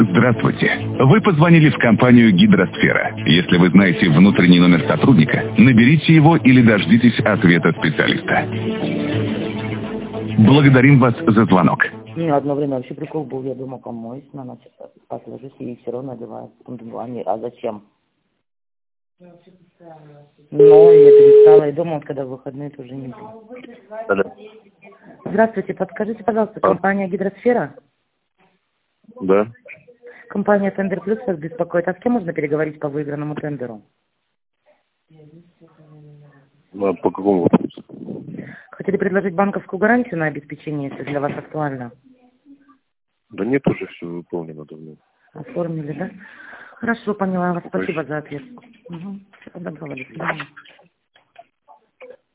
Здравствуйте. Вы позвонили в компанию «Гидросфера». Если вы знаете внутренний номер сотрудника, наберите его или дождитесь ответа специалиста. Благодарим вас за звонок. У меня одно время вообще прикол был, я дома помоюсь, на ночь спать ложусь и все равно одеваю. А зачем? Но я перестала, и дома, вот, когда в выходные, тоже не было. Здравствуйте, подскажите, пожалуйста, компания «Гидросфера»? Да. Компания «Тендер Плюс» вас беспокоит. А с кем можно переговорить по выигранному тендеру? А по какому вопросу? Хотели предложить банковскую гарантию на обеспечение, если для вас актуально? Да нет, уже все выполнено давно. Оформили, да? Хорошо, поняла вас. Спасибо за ответ. Угу. Всего доброго, до свидания.